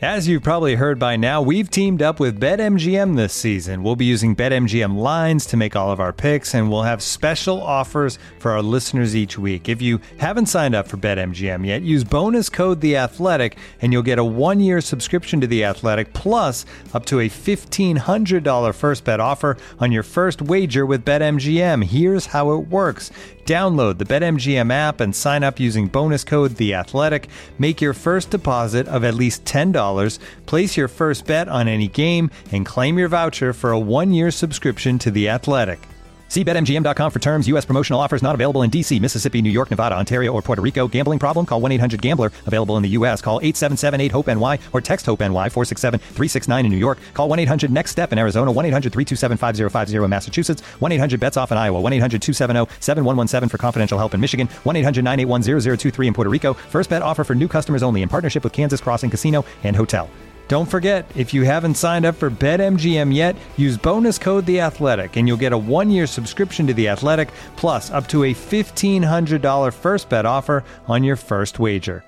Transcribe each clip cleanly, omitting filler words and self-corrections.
As you've probably heard by now, we've teamed up with BetMGM this season. We'll be using BetMGM lines to make all of our picks, and we'll have special offers for our listeners each week. If you haven't signed up for BetMGM yet, use bonus code The Athletic, and you'll get a 1-year subscription to The Athletic, plus up to a $1,500 first bet offer on your first wager with BetMGM. Here's how it works. Download the BetMGM app and sign up using bonus code The Athletic. Make your first deposit of at least $10. Place your first bet on any game and claim your voucher for a 1-year subscription to The Athletic. See BetMGM.com for terms. U.S. promotional offers not available in D.C., Mississippi, New York, Nevada, Ontario, or Puerto Rico. Gambling problem? Call 1-800-GAMBLER. Available in the U.S. Call 877-8-HOPE-NY or text HOPE-NY 467-369 in New York. Call 1-800-NEXT-STEP in Arizona. 1-800-327-5050 in Massachusetts. 1-800-BETS-OFF in Iowa. 1-800-270-7117 for confidential help in Michigan. 1-800-981-0023 in Puerto Rico. First bet offer for new customers only in partnership with Kansas Crossing Casino and Hotel. Don't forget, if you haven't signed up for BetMGM yet, use bonus code The Athletic, and you'll get a 1-year subscription to The Athletic, plus up to a $1,500 first bet offer on your first wager.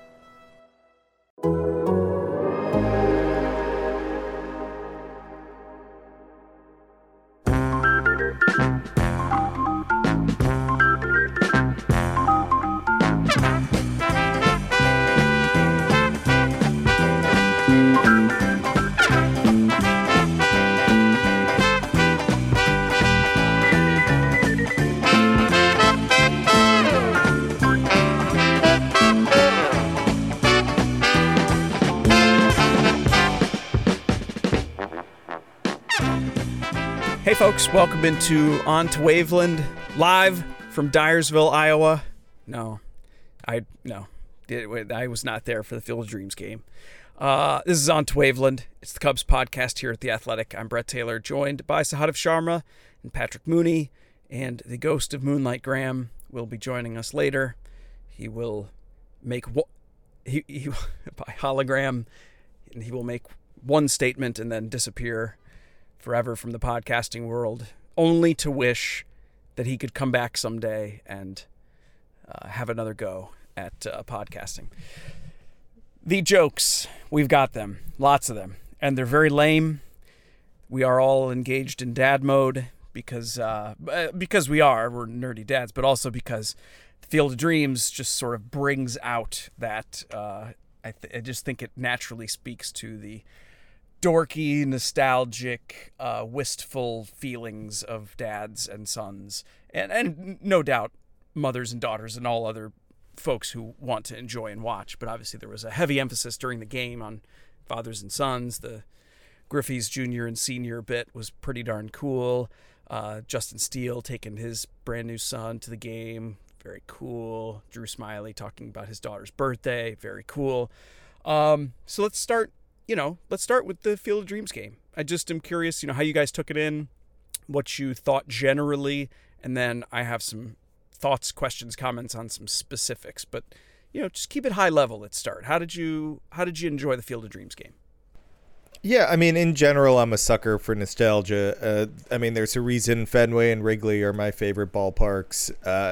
Hey folks, welcome into On to Waveland, live from Dyersville, Iowa. I was not there for the Field of Dreams game. This is On to Waveland. It's the Cubs podcast here at The Athletic. I'm Brett Taylor, joined by Sahadev Sharma and Patrick Mooney, and the ghost of Moonlight Graham will be joining us later. He will make by hologram, and he will make one statement and then disappear forever from the podcasting world, only to wish that he could come back someday and have another go at podcasting. The jokes, we've got them, lots of them, and they're very lame. We are all engaged in dad mode because we're nerdy dads, but also because the Field of Dreams just sort of brings out that, I just think it naturally speaks to the dorky, nostalgic, wistful feelings of dads and sons, and no doubt mothers and daughters and all other folks who want to enjoy and watch. But obviously there was a heavy emphasis during the game on fathers and sons. The Griffey's junior and senior bit was pretty darn cool. Justin Steele taking his brand new son to the game, very cool. Drew Smiley talking about his daughter's birthday, very cool. So let's start with the Field of Dreams game. I just am curious, how you guys took it in, what you thought generally, and then I have some thoughts, questions, comments on some specifics. But, just keep it high level. Let's start. How did you enjoy the Field of Dreams game? Yeah, I mean, in general, I'm a sucker for nostalgia. There's a reason Fenway and Wrigley are my favorite ballparks.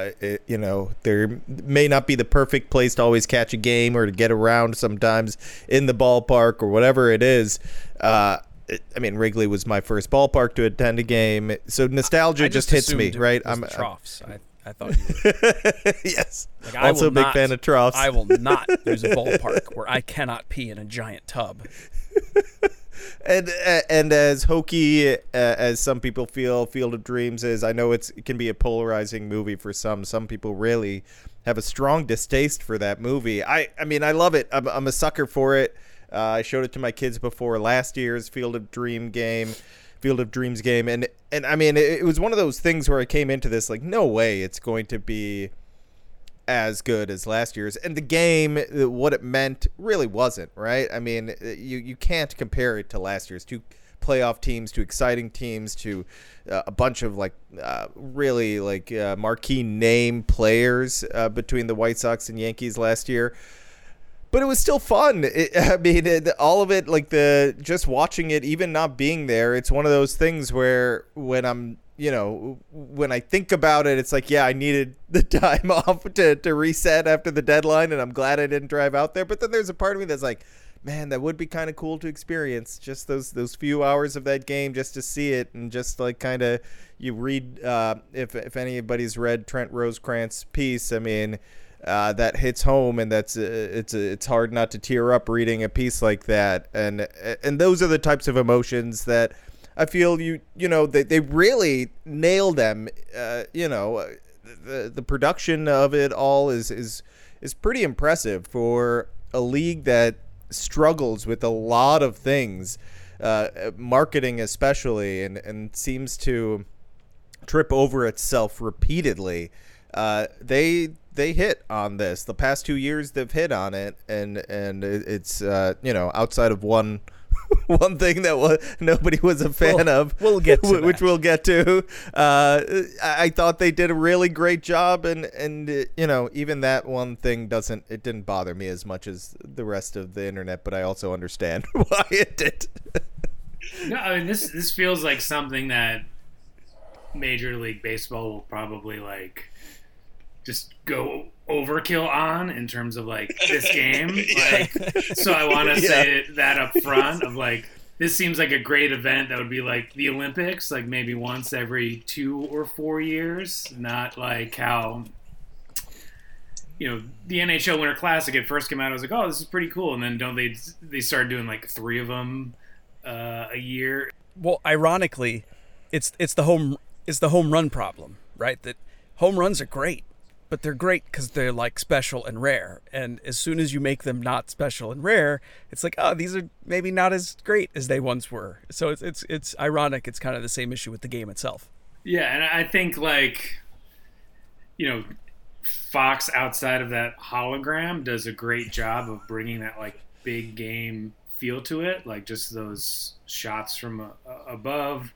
There may not be the perfect place to always catch a game or to get around sometimes in the ballpark or whatever it is. Wrigley was my first ballpark to attend a game, so nostalgia just hits me, right? I'm troughs. I thought you were. Yes. Also a big fan of troughs. I will not use a ballpark where I cannot pee in a giant tub. And as hokey as some people feel Field of Dreams is, I know it can be a polarizing movie for some. Some people really have a strong distaste for that movie. I love it. I'm a sucker for it. I showed it to my kids before last year's Field of Dreams game, and it was one of those things where I came into this like, no way it's going to be as good as last year's, and the game, what it meant, really wasn't, right? I mean, you can't compare it to last year's. Two playoff teams, two exciting teams, to a bunch of really marquee name players between the White Sox and Yankees last year. But it was still fun. All of it, just watching it, even not being there, it's one of those things where when I think about it, it's like, yeah, I needed the time off to reset after the deadline, and I'm glad I didn't drive out there. But then there's a part of me that's like, man, that would be kind of cool to experience. Just those few hours of that game, just to see it, and just like kind of you read. If anybody's read Trent Rosecrans' piece, I mean, that hits home, and that's it's hard not to tear up reading a piece like that. And those are the types of emotions that I feel they really nail them. The production of it all is pretty impressive for a league that struggles with a lot of things, marketing especially, and seems to trip over itself repeatedly. They hit on this. The past 2 years they've hit on it, and it's outside of one thing that nobody was a fan of. We'll get to which that. we'll get to. I thought they did a really great job, and even that one thing didn't bother me as much as the rest of the internet. But I also understand why it did. No, I mean this feels like something that Major League Baseball will probably like just go overkill on in terms of like this game. Like, so I want to say that up front of like, this seems like a great event that would be like the Olympics, like maybe once every 2 or 4 years, not like how, the NHL Winter Classic at first came out. I was like, oh, this is pretty cool. And then they started doing like 3 of them a year. Well, ironically, it's the home run problem, right? That home runs are great, but they're great because they're like special and rare. And as soon as you make them not special and rare, it's like, oh, these are maybe not as great as they once were. So it's ironic. It's kind of the same issue with the game itself. Yeah, and I think like, Fox outside of that hologram does a great job of bringing that like big game feel to it, like just those shots from above.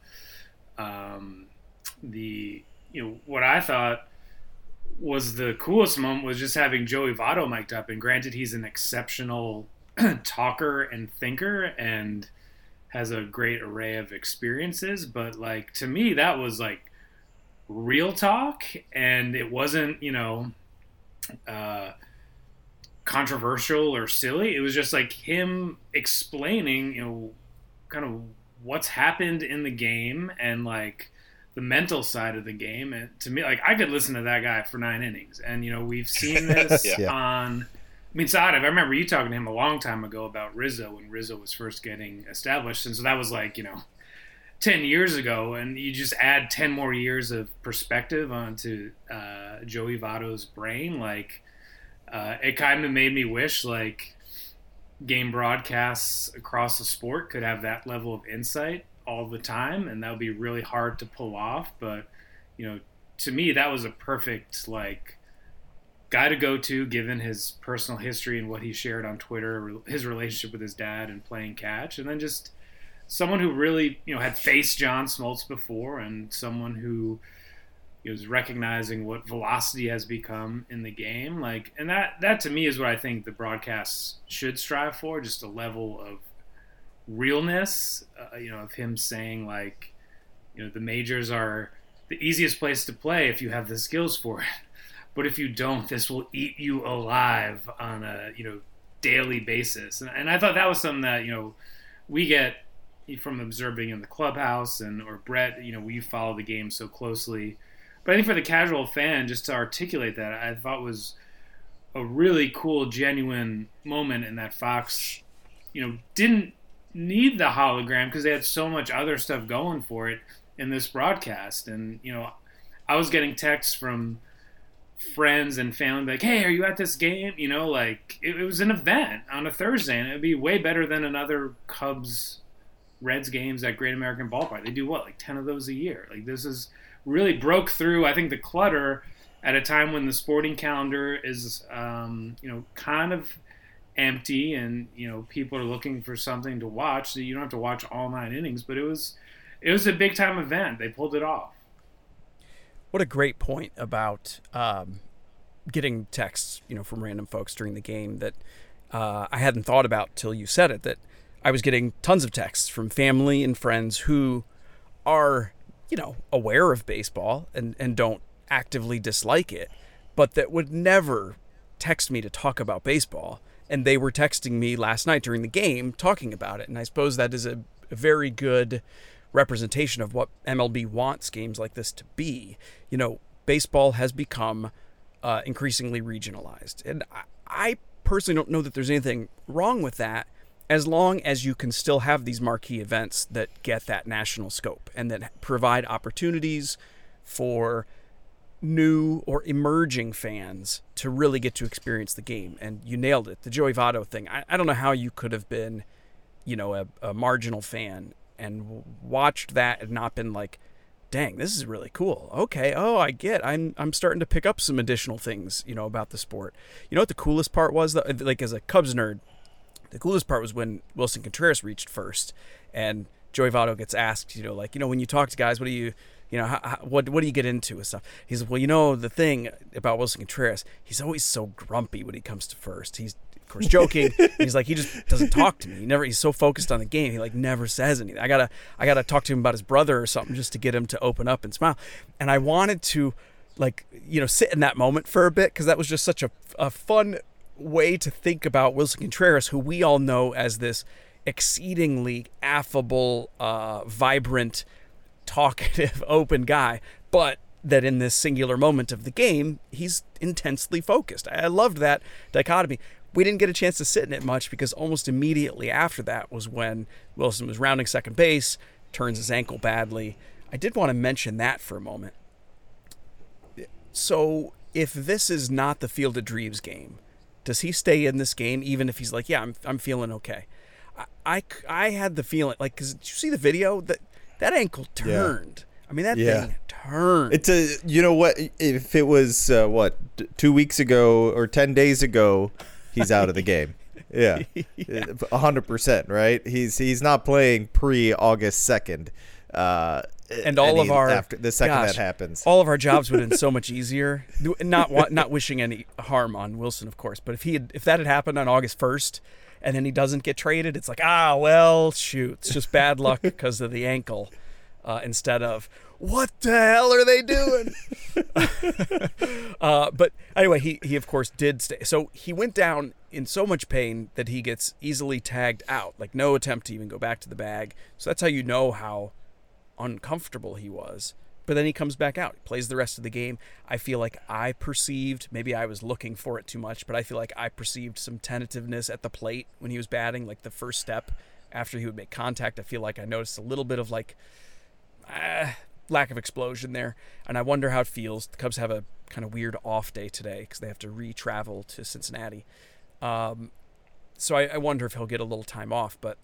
What I thought was the coolest moment was just having Joey Votto mic'd up. And granted, he's an exceptional talker and thinker and has a great array of experiences. But like, to me, that was like real talk, and it wasn't, controversial or silly. It was just like him explaining, kind of what's happened in the game and like the mental side of the game. And to me, like, I could listen to that guy for 9 innings. And, we've seen this on, Saad, I remember you talking to him a long time ago about Rizzo when Rizzo was first getting established. And so that was like, 10 years ago. And you just add 10 more years of perspective onto Joey Votto's brain. Like, it kind of made me wish, like, game broadcasts across the sport could have that level of insight all the time, and that would be really hard to pull off. But to me, that was a perfect like guy to go to, given his personal history and what he shared on Twitter, his relationship with his dad and playing catch, and then just someone who really had faced John Smoltz before, and someone who is recognizing what velocity has become in the game. Like, and that to me is what I think the broadcasts should strive for, just a level of realness, of him saying like, the majors are the easiest place to play if you have the skills for it, but if you don't, this will eat you alive on a daily basis. And I thought that was something that we get from observing in the clubhouse, or Brett, we follow the game so closely. But I think for the casual fan, just to articulate that, I thought was a really cool, genuine moment in that Fox didn't need the hologram because they had so much other stuff going for it in this broadcast. And I was getting texts from friends and family like, hey, are you at this game? Like it was an event on a Thursday, and it'd be way better than another Cubs Reds games at Great American Ballpark. They do like 10 of those a year. Like, this is really broke through, I think, the clutter at a time when the sporting calendar is kind of empty, and people are looking for something to watch. So you don't have to watch all 9 innings, but it was a big time event. They pulled it off. What a great point about getting texts, from random folks during the game that I hadn't thought about till you said it. That I was getting tons of texts from family and friends who are, aware of baseball and don't actively dislike it, but that would never text me to talk about baseball. And they were texting me last night during the game talking about it. And I suppose that is a very good representation of what MLB wants games like this to be. You know, baseball has become increasingly regionalized. And I personally don't know that there's anything wrong with that, as long as you can still have these marquee events that get that national scope and that provide opportunities for new or emerging fans to really get to experience the game. And you nailed it. The Joey Votto thing. I don't know how you could have been, you know, a marginal fan and watched that and not been like, dang, this is really cool. Okay. Oh, I get, I'm starting to pick up some additional things, you know, about the sport. You know what the coolest part was, though? Like, as a Cubs nerd, the coolest part was when Wilson Contreras reached first and Joey Votto gets asked, you know, like, you know, when you talk to guys, what do you, you know, what do you get into and stuff? He says, well, you know, the thing about Wilson Contreras, he's always so grumpy when he comes to first. He's, of course, joking. He's like, he just doesn't talk to me. He's so focused on the game. He like never says anything. I gotta talk to him about his brother or something just to get him to open up and smile. And I wanted to, like, you know, sit in that moment for a bit, because that was just such a fun way to think about Wilson Contreras, who we all know as this exceedingly affable, vibrant, talkative, open guy, but that in this singular moment of the game, he's intensely focused. I loved that dichotomy. We didn't get a chance to sit in it much, because almost immediately after that was when Wilson was rounding second base, turns his ankle badly. I did want to mention that for a moment. So if this is not the Field of Dreams game, does he stay in this game even if he's like, yeah, I'm feeling okay? I had the feeling, like, because did you see the video? That ankle turned. Yeah. I mean, that thing turned. It's you know what? If it was 2 weeks ago or 10 days ago, he's out of the game. Yeah, 100%. Right? He's not playing pre-August 2nd. And all of our, after the second that happens, all of our jobs would have been so much easier. Not wishing any harm on Wilson, of course, but if that had happened on August 1st. And then he doesn't get traded, it's like, well, shoot, it's just bad luck because of the ankle, instead of, what the hell are they doing? But anyway, he of course did stay. So he went down in so much pain that he gets easily tagged out, like no attempt to even go back to the bag. So that's how you know how uncomfortable he was. But then he comes back out, plays the rest of the game. I feel like I perceived, maybe I was looking for it too much, but I feel like I perceived some tentativeness at the plate when he was batting, like the first step after he would make contact. I feel like I noticed a little bit of like lack of explosion there. And I wonder how it feels. The Cubs have a kind of weird off day today because they have to re-travel to Cincinnati. So I wonder if he'll get a little time off, but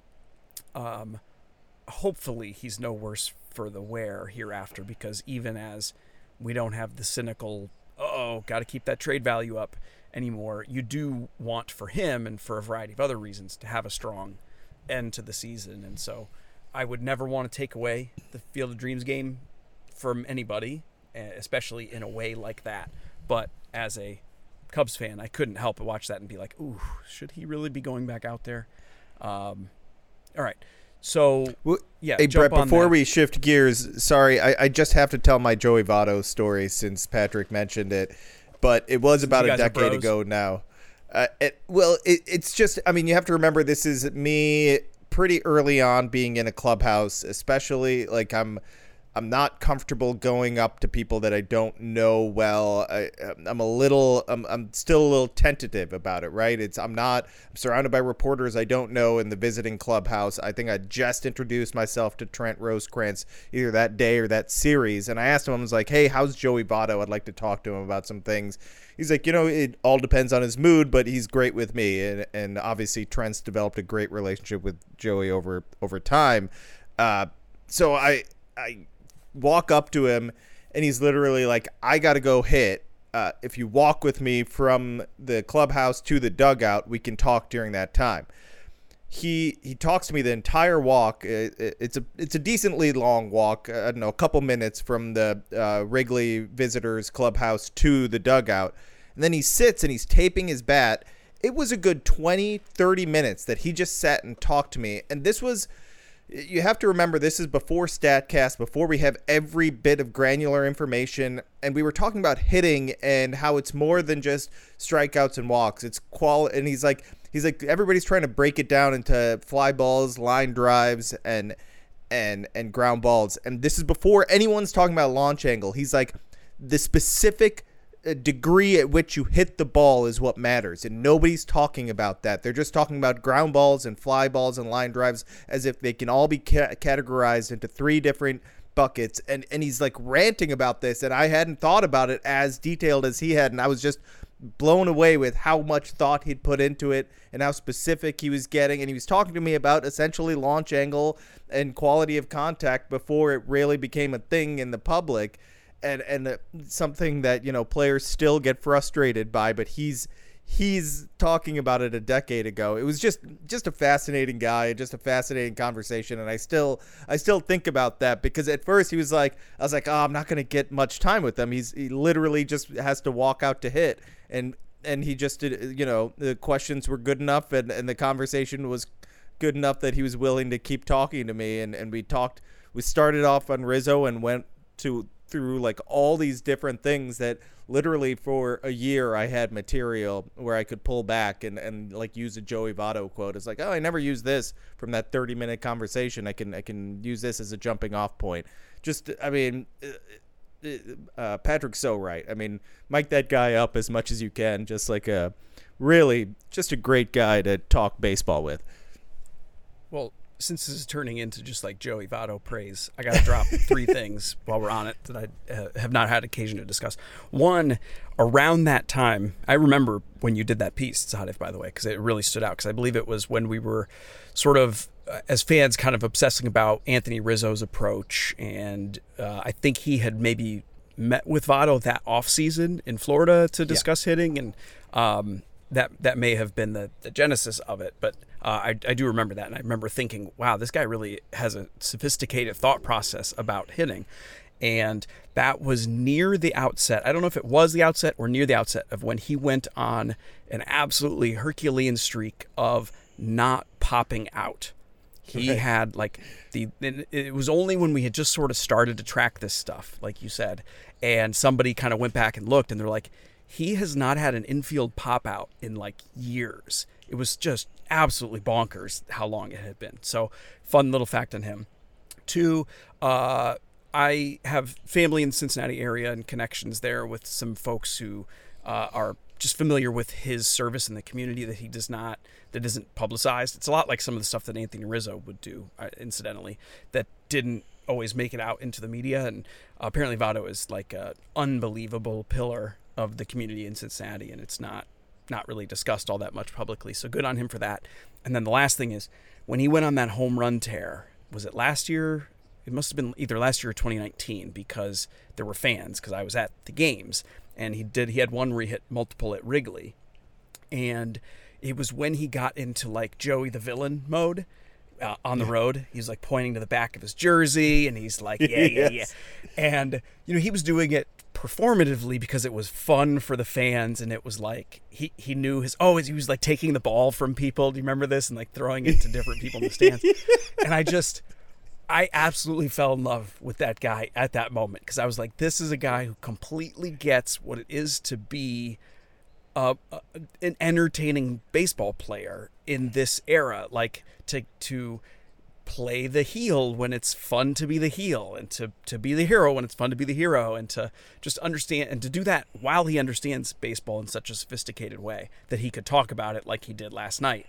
hopefully he's no worse for the wear hereafter, because even as we don't have the cynical, got to keep that trade value up anymore, you do want for him and for a variety of other reasons to have a strong end to the season. And so I would never want to take away the Field of Dreams game from anybody, especially in a way like that. But as a Cubs fan, I couldn't help but watch that and be like, ooh, should he really be going back out there? All right. So, yeah. Hey, Brett, before we shift gears, sorry, I just have to tell my Joey Votto story since Patrick mentioned it, but it was about a decade ago now. It's just, I mean, you have to remember this is me pretty early on being in a clubhouse, especially like I'm not comfortable going up to people that I don't know well. I'm still a little tentative about it, right? I'm surrounded by reporters I don't know in the visiting clubhouse. I think I just introduced myself to Trent Rosecrans either that day or that series. And I asked him, I was like, hey, how's Joey Votto? I'd like to talk to him about some things. He's like, it all depends on his mood, but he's great with me. And obviously Trent's developed a great relationship with Joey over time. So I walk up to him and he's literally like, I got to go hit. If you walk with me from the clubhouse to the dugout, we can talk during that time. He talks to me the entire walk. It's a decently long walk. I don't know, a couple minutes from the Wrigley visitors clubhouse to the dugout. And then he sits and he's taping his bat. It was a good 20-30 minutes that he just sat and talked to me. And this was, you have to remember, this is before StatCast, before we have every bit of granular information. And we were talking about hitting and how it's more than just strikeouts and walks. It's quality. And he's like, he's like, everybody's trying to break it down into fly balls, line drives, and ground balls. And this is before anyone's talking about launch angle. He's like, the specific degree at which you hit the ball is what matters, and nobody's talking about that. They're just talking about ground balls and fly balls and line drives as if they can all be categorized into 3 different buckets. And he's like ranting about this, and I hadn't thought about it as detailed as he had, and I was just blown away with how much thought he'd put into it and how specific he was getting. And he was talking to me about essentially launch angle and quality of contact before it really became a thing in the public. And something that, players still get frustrated by, but he's talking about it a decade ago. It was just a fascinating guy, just a fascinating conversation, and I still think about that, because at first I was like, oh, I'm not going to get much time with him. He literally just has to walk out to hit, and he just did. The questions were good enough, and the conversation was good enough that he was willing to keep talking to me, and we talked. We started off on Rizzo and went through like all these different things that literally for a year I had material where I could pull back and like use a Joey Votto quote. It's like, oh, I never used this from that 30-minute conversation. I can use this as a jumping off point. Patrick's so right. I mean, mic that guy up as much as you can. Just like just a great guy to talk baseball with. Well, since this is turning into just like Joey Votto praise, I got to drop 3 things while we're on it that I have not had occasion to discuss. One, around that time, I remember when you did that piece, Sadif, by the way, because it really stood out, because I believe it was when we were sort of, as fans, kind of obsessing about Anthony Rizzo's approach. And I think he had maybe met with Votto that offseason in Florida to discuss hitting. And that may have been the genesis of it. But I do remember that, and I remember thinking, wow, this guy really has a sophisticated thought process about hitting. And that was near the outset. I don't know if it was the outset or near the outset of when he went on an absolutely Herculean streak of not popping out. He had it was only when we had just sort of started to track this stuff, like you said, and somebody kind of went back and looked, and they're like, he has not had an infield pop out in like years. It was just absolutely bonkers how long it had been. So fun little fact on him. 2, I have family in the Cincinnati area and connections there with some folks who are just familiar with his service in the community that isn't publicized. It's a lot like some of the stuff that Anthony Rizzo would do, incidentally, that didn't always make it out into the media. And apparently Votto is like an unbelievable pillar of the community in Cincinnati, and it's not really discussed all that much publicly. So good on him for that. And then the last thing is, when he went on that home run tear, was it last year? It must have been either last year or 2019, because there were fans, because I was at the games, and he had one where he hit multiple at Wrigley. And it was when he got into like Joey the villain mode on the road. He's like pointing to the back of his jersey, and he's like, yeah. And, he was doing it performatively because it was fun for the fans, and it was like he knew he was like taking the ball from people. Do you remember this? And like throwing it to different people in the stands. And I absolutely fell in love with that guy at that moment, because I was like, this is a guy who completely gets what it is to be an entertaining baseball player in this era, like to play the heel when it's fun to be the heel, and to be the hero when it's fun to be the hero, and to just understand, and to do that while he understands baseball in such a sophisticated way that he could talk about it like he did last night.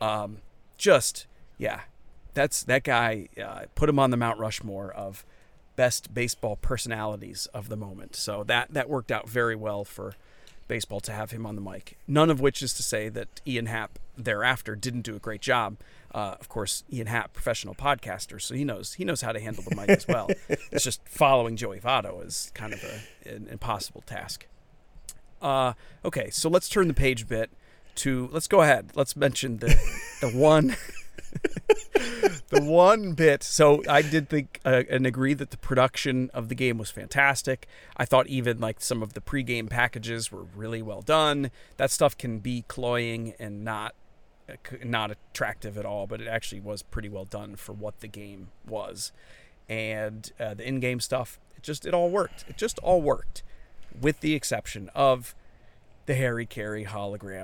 That's that guy. Put him on the Mount Rushmore of best baseball personalities of the moment. So that worked out very well for baseball to have him on the mic. None of which is to say that Ian Happ thereafter didn't do a great job. Of course, Ian Happ, professional podcaster, so he knows how to handle the mic as well. It's just following Joey Votto is kind of an impossible task. Okay, so let's turn the page a bit let's go ahead. Let's mention the one the one bit. So I did think and agree that the production of the game was fantastic. I thought even like some of the pregame packages were really well done. That stuff can be cloying and not attractive at all, but it actually was pretty well done for what the game was. And the in-game stuff, it all worked. It just all worked, with the exception of the Harry Carey hologram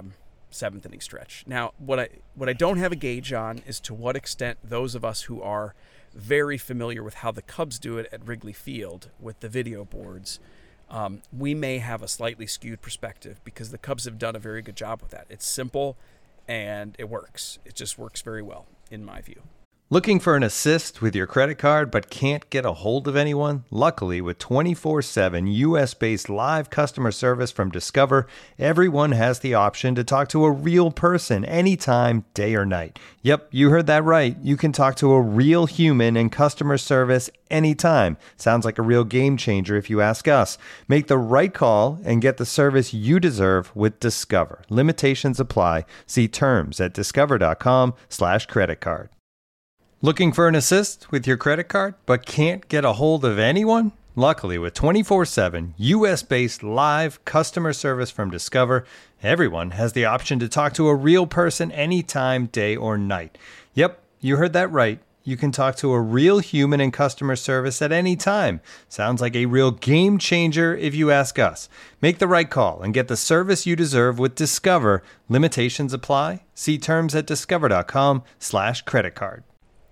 seventh inning stretch. Now, what I don't have a gauge on is to what extent those of us who are very familiar with how the Cubs do it at Wrigley Field with the video boards, we may have a slightly skewed perspective because the Cubs have done a very good job with that. It's simple and it works. It just works very well, in my view. Looking for an assist with your credit card but can't get a hold of anyone? Luckily, with 24/7 US-based live customer service from Discover, everyone has the option to talk to a real person anytime, day or night. Yep, you heard that right. You can talk to a real human in customer service anytime. Sounds like a real game changer if you ask us. Make the right call and get the service you deserve with Discover. Limitations apply. See terms at discover.com/creditcard. Looking for an assist with your credit card but can't get a hold of anyone? Luckily, with 24/7 US-based live customer service from Discover, everyone has the option to talk to a real person anytime, day or night. Yep, you heard that right. You can talk to a real human in customer service at any time. Sounds like a real game changer if you ask us. Make the right call and get the service you deserve with Discover. Limitations apply. See terms at discover.com/creditcard.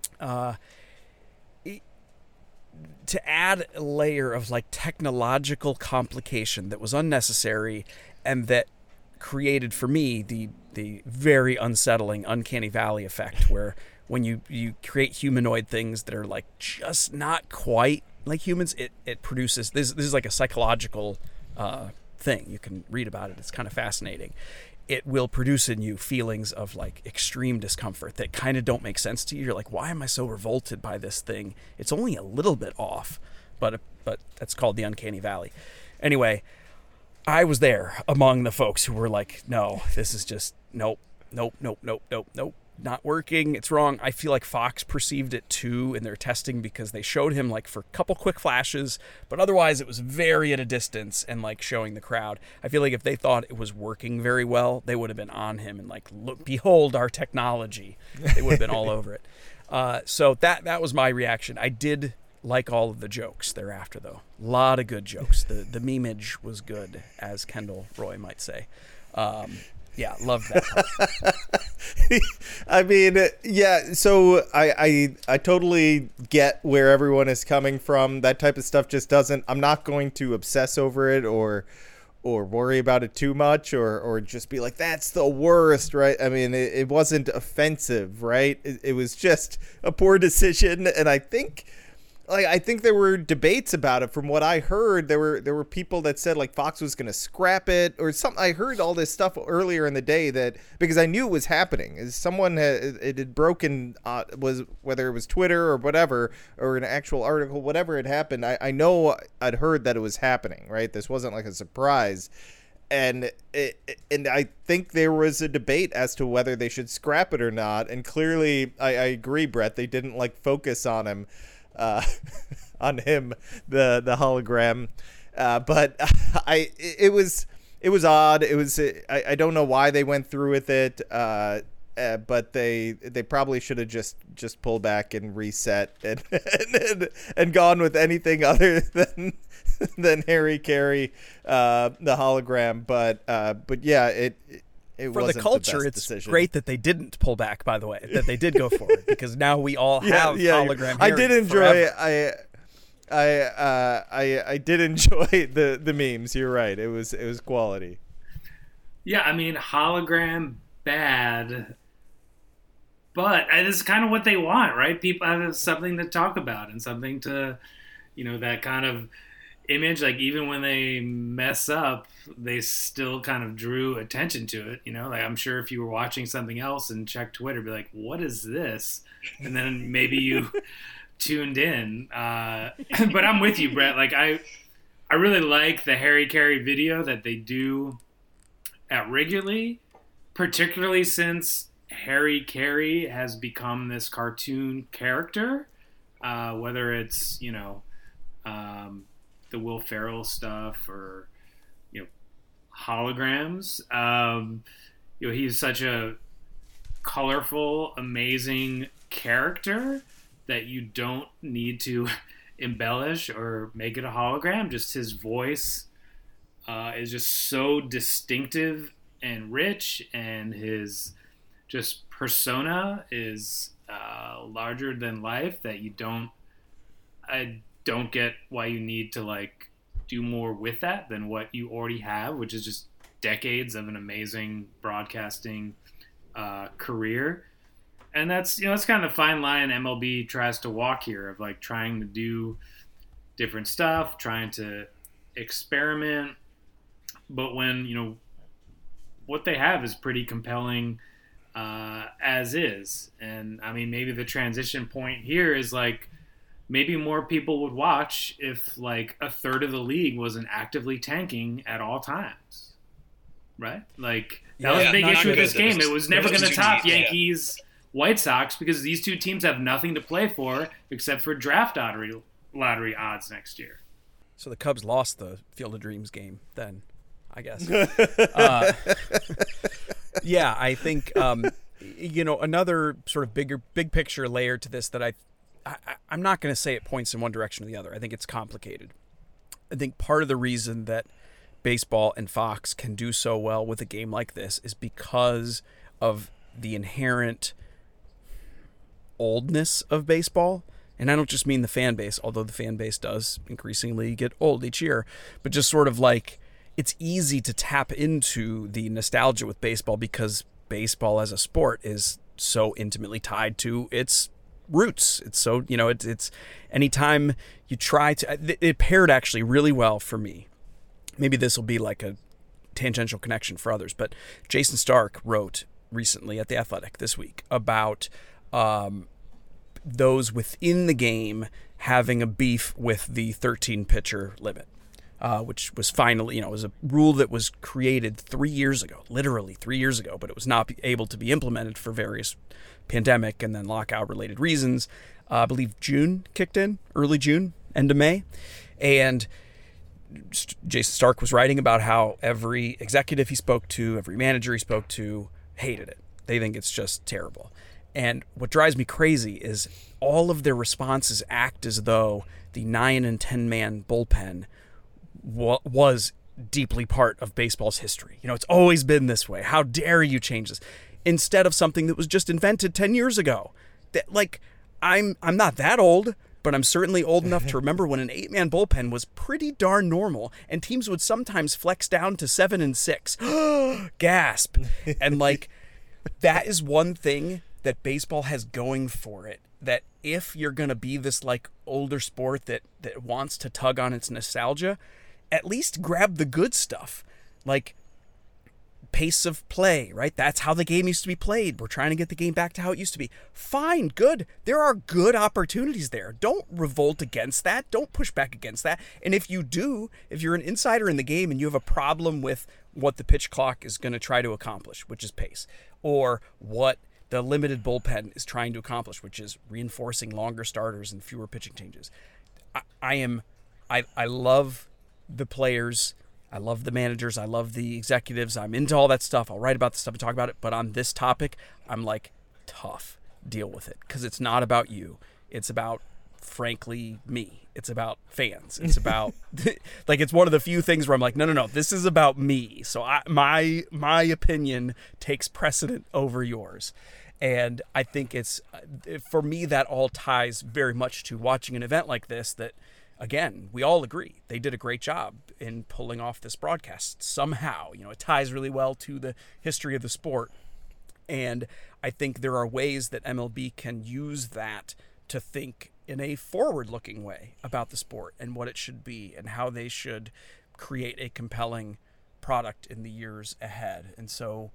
To add a layer of like technological complication that was unnecessary and that created for me the very unsettling uncanny valley effect, where when you create humanoid things that are like just not quite like humans, it produces this is like a psychological thing. You can read about it. It's kind of fascinating. It will produce in you feelings of like extreme discomfort that kind of don't make sense to you. You're like, why am I so revolted by this thing? It's only a little bit off, but that's called the uncanny valley. Anyway, I was there among the folks who were like, no, this is just nope, not working. It's wrong. I feel like Fox perceived it too in their testing because they showed him like for a couple quick flashes, but otherwise it was very at a distance and like showing the crowd. I feel like if they thought it was working very well, they would have been on him and like, look, behold our technology. They would have been all over it. So that was my reaction. I did like all of the jokes thereafter, though. A lot of good jokes. The memeage was good, as Kendall Roy might say. Yeah, love that part. I mean, yeah, so I totally get where everyone is coming from. That type of stuff just doesn't, I'm not going to obsess over it or worry about it too much or just be like, that's the worst, right? I mean, it wasn't offensive, right? It was just a poor decision, and I think there were debates about it. From what I heard, there were people that said like Fox was going to scrap it or something. I heard all this stuff earlier in the day that because I knew it was happening. As someone it had broken, was whether it was Twitter or whatever or an actual article, whatever had happened. I know I'd heard that it was happening. Right, this wasn't like a surprise. And I think there was a debate as to whether they should scrap it or not. And clearly, I agree, Brett. They didn't like focus on him. On him, the hologram, but it was odd. It was I don't know why they went through with it, but they probably should have just pulled back and reset and gone with anything other than Harry Carey, the hologram. But yeah, it for the culture, it's decision. Great that they didn't pull back, by the way, that they did go for it, because now we all have hologram. I did enjoy forever. I did enjoy the memes. You're right. It was quality. Yeah, I mean, hologram bad, but it's kind of what they want, right? People have something to talk about and something to, that kind of image. Like even when they mess up, they still kind of drew attention to it. Like I'm sure if you were watching something else and checked Twitter, be like, what is this? And then maybe you tuned in. But I'm with you, Brett. Like I really like the Harry Carey video that they do at Wrigley, particularly since Harry Carey has become this cartoon character, whether it's, the Will Ferrell stuff or holograms. He's such a colorful, amazing character that you don't need to embellish or make it a hologram. Just his voice is just so distinctive and rich, and his just persona is larger than life, that I don't get why you need to like do more with that than what you already have, which is just decades of an amazing broadcasting career. And that's kind of the fine line MLB tries to walk here, of like trying to do different stuff, trying to experiment. But when, what they have is pretty compelling as is. And I mean, maybe the transition point here is like, maybe more people would watch if like a third of the league wasn't actively tanking at all times. Right? Like that was a big issue with this game. It was never going to top Yankees, White Sox, because these two teams have nothing to play for except for draft lottery odds next year. So the Cubs lost the Field of Dreams game then, I guess. Yeah, I think another sort of big picture layer to this that I'm not going to say it points in one direction or the other. I think it's complicated. I think part of the reason that baseball and Fox can do so well with a game like this is because of the inherent oldness of baseball. And I don't just mean the fan base, although the fan base does increasingly get old each year, but just sort of like it's easy to tap into the nostalgia with baseball because baseball as a sport is so intimately tied to its roots. It's so, it's anytime you try to, it paired actually really well for me. Maybe this will be like a tangential connection for others, but Jason Stark wrote recently at The Athletic this week about those within the game having a beef with the 13 pitcher limit, which was finally, it was a rule that was created 3 years ago, literally 3 years ago, but it was not able to be implemented for various pandemic and then lockout related reasons. I believe June kicked in, early June, end of May. And Jason Stark was writing about how every executive he spoke to, every manager he spoke to hated it. They think it's just terrible. And what drives me crazy is all of their responses act as though the 9 and 10 man bullpen was deeply part of baseball's history. It's always been this way. How dare you change this? Instead of something that was just invented 10 years ago. That, like, I'm not that old, but I'm certainly old enough to remember when an 8-man bullpen was pretty darn normal, and teams would sometimes flex down to 7 and 6. Gasp. And like, that is one thing that baseball has going for it, that if you're going to be this like older sport that wants to tug on its nostalgia, at least grab the good stuff. Like, pace of play, right? That's how the game used to be played. We're trying to get the game back to how it used to be. Fine, good. There are good opportunities there. Don't revolt against that. Don't push back against that. And if you do, if you're an insider in the game and you have a problem with what the pitch clock is going to try to accomplish, which is pace, or what the limited bullpen is trying to accomplish, which is reinforcing longer starters and fewer pitching changes. I love the players. I love the managers. I love the executives. I'm into all that stuff. I'll write about the stuff and talk about it. But on this topic, I'm like, tough. Deal with it. Because it's not about you. It's about, frankly, me. It's about fans. It's about, like, it's one of the few things where I'm like, no. This is about me. So my opinion takes precedent over yours. And I think it's, for me, that all ties very much to watching an event like this that, again, we all agree they did a great job in pulling off this broadcast somehow. It ties really well to the history of the sport. And I think there are ways that MLB can use that to think in a forward-looking way about the sport and what it should be and how they should create a compelling product in the years ahead. And so,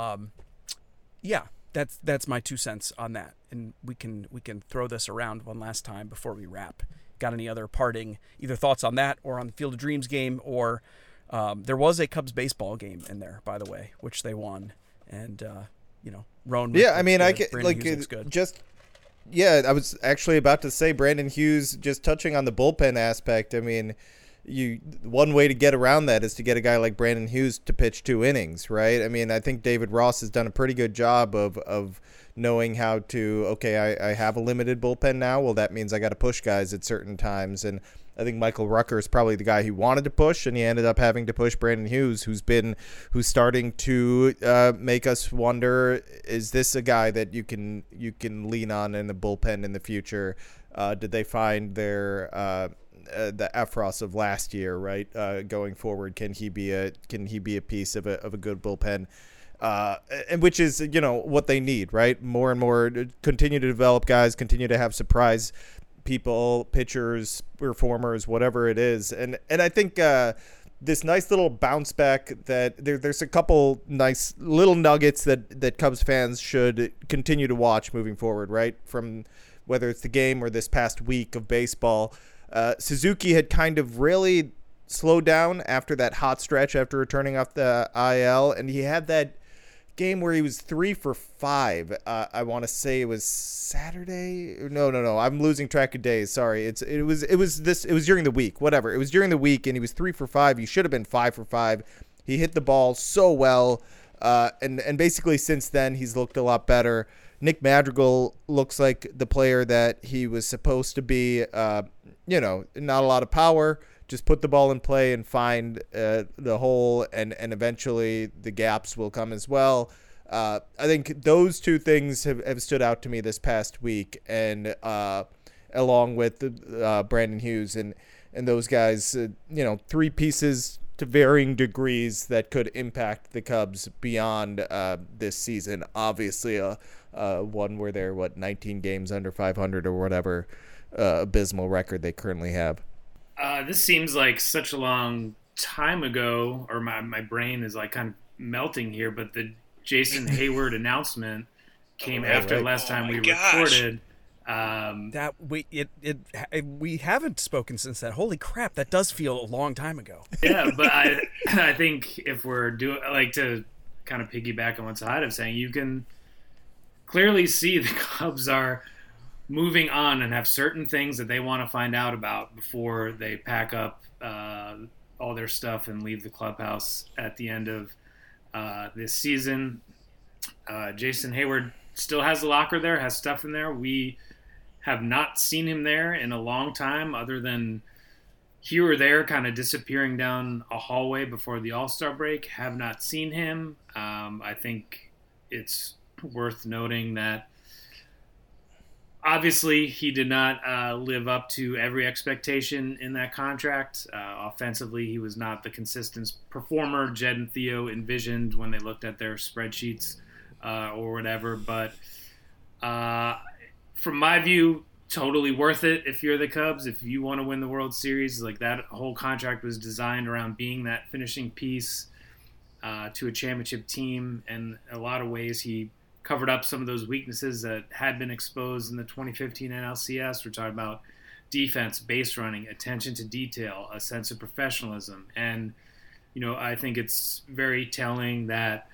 that's my 2 cents on that. And we can throw this around one last time before we wrap. Got any other parting either thoughts on that or on the Field of Dreams game? Or there was a Cubs baseball game in there, by the way, which they won. And Roan. Yeah, I mean, I get Brandon Hughes like good. just. Yeah, I was actually about to say Brandon Hughes. Just touching on the bullpen aspect. I mean, one way to get around that is to get a guy like Brandon Hughes to pitch 2 innings, right? I mean, I think David Ross has done a pretty good job of knowing how to, okay, I have a limited bullpen now. Well, that means I got to push guys at certain times. And I think Michael Rucker is probably the guy he wanted to push, and he ended up having to push Brandon Hughes, who's starting to make us wonder, is this a guy that you can lean on in the bullpen in the future? Did they find their the Efros of last year, right? Going forward, can he be a piece of a good bullpen? And which is, what they need, right? More and more, continue to develop guys, continue to have surprise people, pitchers, performers, whatever it is. And I think this nice little bounce back that there's a couple nice little nuggets that Cubs fans should continue to watch moving forward, right? From whether it's the game or this past week of baseball. Suzuki had kind of really slowed down after that hot stretch after returning off the IL, and he had that game where he was 3 for 5. I want to say it was Saturday. No. I'm losing track of days. Sorry. It was during the week. Whatever. It was during the week, and he was 3 for 5. He should have been 5 for 5. He hit the ball so well, and basically since then he's looked a lot better. Nick Madrigal looks like the player that he was supposed to be. Not a lot of power. Just put the ball in play and find the hole, and eventually the gaps will come as well. I think those two things have stood out to me this past week, and along with Brandon Hughes and those guys, three pieces to varying degrees that could impact the Cubs beyond this season. Obviously, one where they're 19 games under 500 or whatever abysmal record they currently have. This seems like such a long time ago, or my brain is like kind of melting here, but the Jason Hayward announcement came after last time we recorded. That we haven't spoken since that. Holy crap, that does feel a long time ago. Yeah, but I think if we're to kind of piggyback on what Sahad is saying, you can clearly see the Cubs are moving on and have certain things that they want to find out about before they pack up all their stuff and leave the clubhouse at the end of this season. Jason Hayward still has a locker there, has stuff in there. We have not seen him there in a long time, other than here or there kind of disappearing down a hallway before the All-Star break. Have not seen him. I think it's worth noting that obviously, he did not live up to every expectation in that contract. Offensively, he was not the consistent performer Jed and Theo envisioned when they looked at their spreadsheets or whatever. But from my view, totally worth it if you're the Cubs. If you want to win the World Series, like that whole contract was designed around being that finishing piece to a championship team. And in a lot of ways, he covered up some of those weaknesses that had been exposed in the 2015 NLCS. We're talking about defense, base running, attention to detail, a sense of professionalism. And, I think it's very telling that,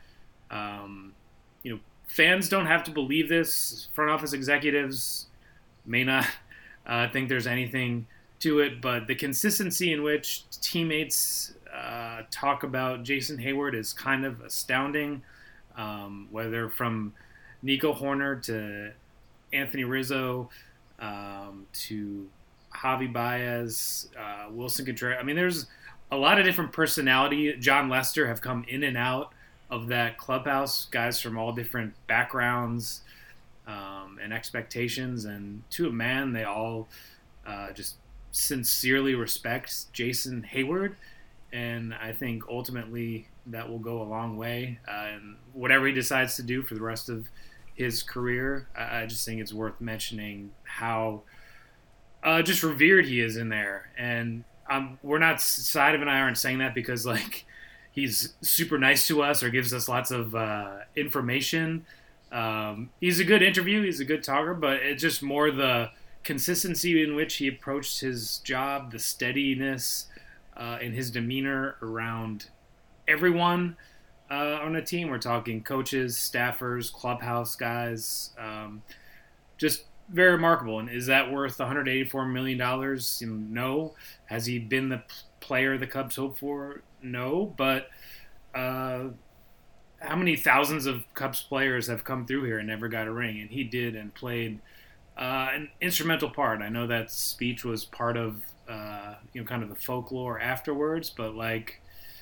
fans don't have to believe this. Front office executives may not think there's anything to it, but the consistency in which teammates talk about Jason Hayward is kind of astounding. Whether from Nico Horner to Anthony Rizzo to Javi Baez, Wilson Contreras. I mean, there's a lot of different personality. John Lester have come in and out of that clubhouse, guys from all different backgrounds and expectations. And to a man, they all just sincerely respect Jason Hayward. And I think ultimately that will go a long way. And whatever he decides to do for the rest of his career, I just think it's worth mentioning how just revered he is in there. And we're not, Saidev and I aren't saying that because he's super nice to us or gives us lots of information. He's a good interview. He's a good talker, but it's just more the consistency in which he approached his job, the steadiness in his demeanor around everyone on a team. We're talking coaches, staffers, clubhouse guys. Just very remarkable. And is that worth $184 million? No. Has he been the player the Cubs hoped for? No. But how many thousands of Cubs players have come through here and never got a ring, and he did and played an instrumental part. I know that speech was part of kind of the folklore afterwards, but like,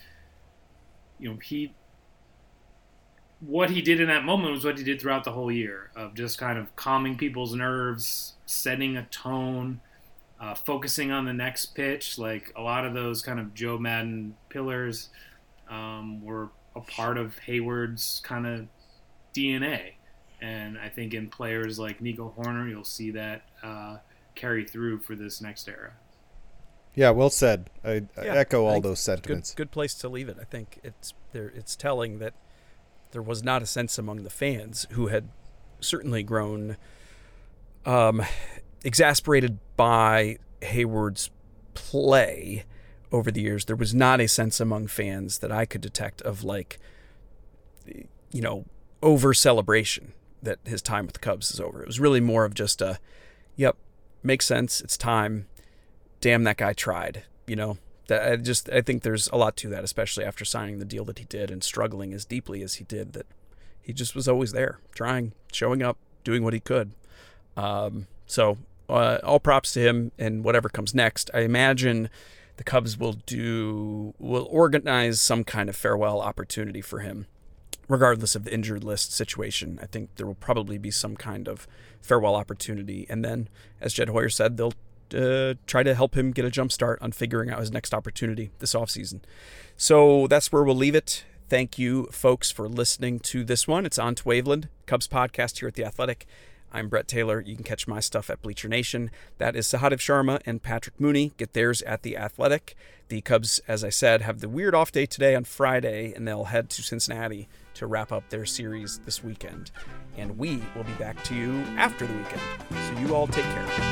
what he did in that moment was what he did throughout the whole year, of just kind of calming people's nerves, setting a tone, focusing on the next pitch. Like a lot of those kind of Joe Madden pillars were a part of Hayward's kind of DNA. And I think in players like Nico Hoerner, you'll see that carry through for this next era. Yeah, well said. I echo all those sentiments. Good place to leave it. I think it's telling that there was not a sense among the fans, who had certainly grown exasperated by Hayward's play over the years. There was not a sense among fans that I could detect of over celebration that his time with the Cubs is over. It was really more of just makes sense. It's time. Damn, that guy tried. I think there's a lot to that, especially after signing the deal that he did and struggling as deeply as he did, that he just was always there, trying, showing up, doing what he could. So all props to him and whatever comes next. I imagine the Cubs will organize some kind of farewell opportunity for him, regardless of the injured list situation. I think there will probably be some kind of farewell opportunity. And then, as Jed Hoyer said, they'll try to help him get a jump start on figuring out his next opportunity this offseason. So that's where we'll leave it. Thank you, folks, for listening to this one. It's On to Waveland, Cubs podcast here at The Athletic. I'm Brett Taylor. You can catch my stuff at Bleacher Nation. That is Sahadev Sharma and Patrick Mooney. Get theirs at The Athletic. The Cubs, as I said, have the weird off day today on Friday, and they'll head to Cincinnati to wrap up their series this weekend. And we will be back to you after the weekend. So you all take care.